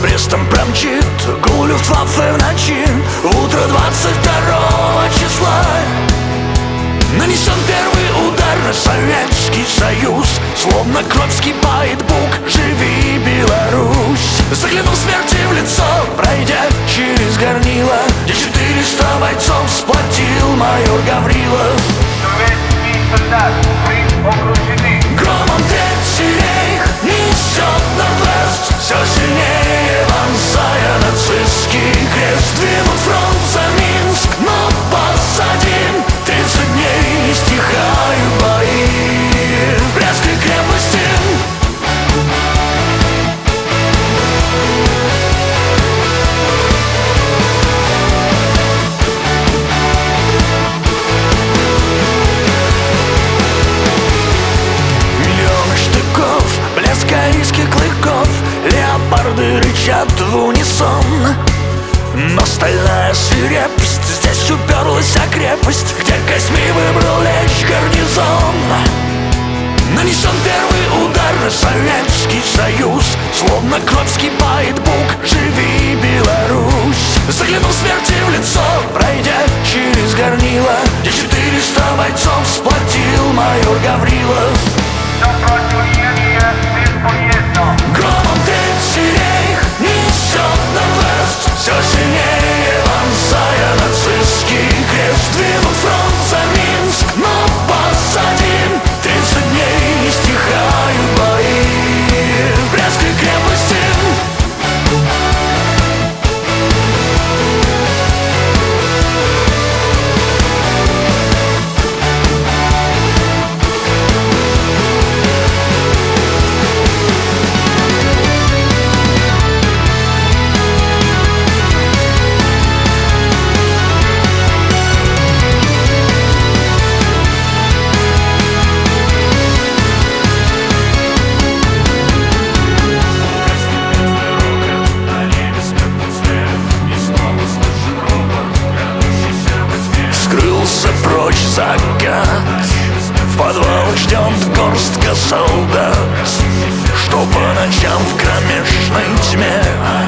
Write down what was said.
Брестом промчит гул Люфтваффе в ночи. Утро 22 числа нанесен первый удар на Советский Союз. Словно кровь вскипает бук, живи, Беларусь. Заглянул смерти в лицо, пройдя через горнило, где 400 бойцов сплотил майор Гаврилов. Советский солдат, мы окружены. Громом Третий рейх несет Норд-Вест, все сильнее вонзая нацистский крест. Двинут фронт за Минск, но посадим. 30 дней не стихают бои в Брестской крепости. Миллионы штыков, блеск корейских клыков, леопарды рычат в унисон. Но стальная свирепость, здесь уперлась крепость, где костьми выбрал лечь гарнизон. Нанесен первый удар на Советский Союз. Словно кровь вскипает бук, живи, Беларусь. Заглянул смерти в лицо, пройдя через горнило, где 400 бойцов сплотил майор Гаврилов. Do противоедия бесполезно. Громом Третий рейх несет Норд-Вест, все сильнее вонзая нацистский крест. Двинут фронт за Минск, но посадим. 30 дней не стихают бои в Брестской крепости. Скрылся прочь закат, в подвалах ждет горстка солдат, что по ночам в кромешной тьме